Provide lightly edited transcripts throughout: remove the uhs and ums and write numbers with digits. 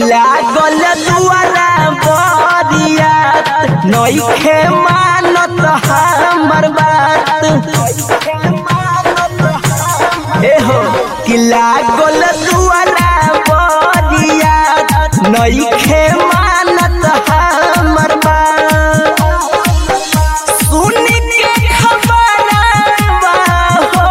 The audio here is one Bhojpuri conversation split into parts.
लागल दुआरा बरिया नइखे मानत हमर बात एहो कि लागल दुआरा बरिया नइखे मानत हमर बात सुन के खबरवा हो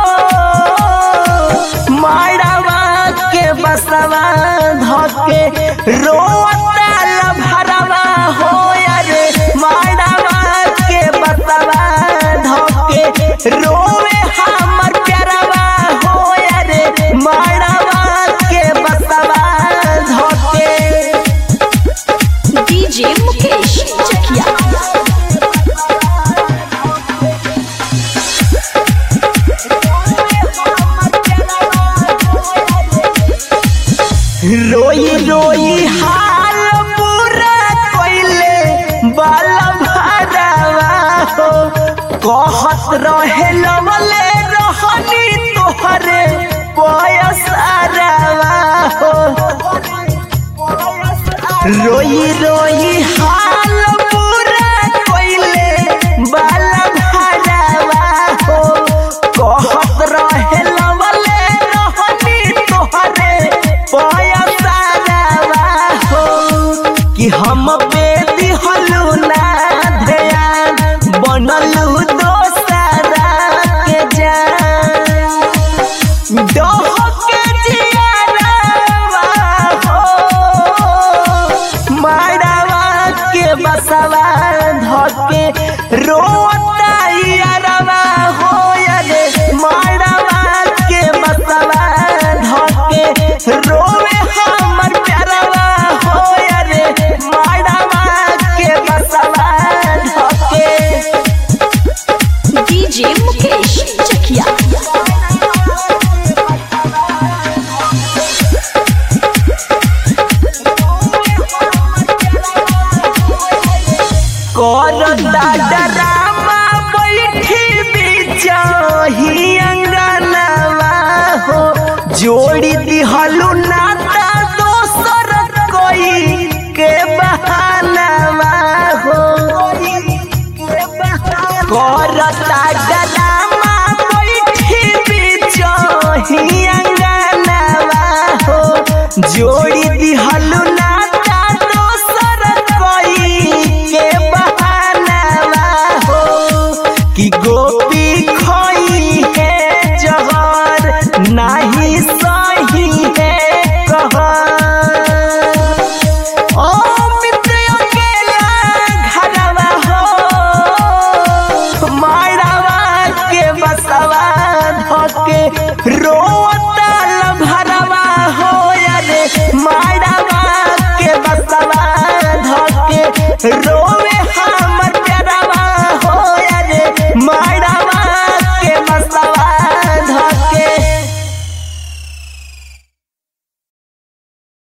मारवा के बसवा धके रोता लभरवा हो अरे मारवा के बसवा धके रोवे हमर प्यारवा हो अरे मारवा के बसवा धके डीजे मुकेश चकिया रोई रोई हाल पूरा कोइले बाल भरावा हो कहत रहे लवले रहनी तोहरे पयसारावा हो रोई रोई हाल पूरा कोइले बाल भरावा हो कहत रहे लवले रहनी तोहरे पयसारावा हो कि हम बेदी हलू ना ध्यान बनलू दोसरा के जान दोह के जियारावा हो मारवा के बसवा धके रोता यारवा हो अरे मारवा के बसवा धके रोवे हमर प्यारवा हो अरे मारवा के बसवा धके डीजे मुकेश चकिया करता डरामा बैठी बिचाही अंगनवा हो जोड़ी दिहलू नाता दोसर कोई के बहानवा हो करता डरामा बैठी बिचाही अंगनवा हो जोड़ी दिहलू नाता दोसर कोई के बहानवा हो कि गोपी खोई है जहर नहीं सही है कहर ओ मित्र अकेला घरवा हो मारवा के बसवा धके रोता लभरवा हो अरे मारवा के बसवा धके रो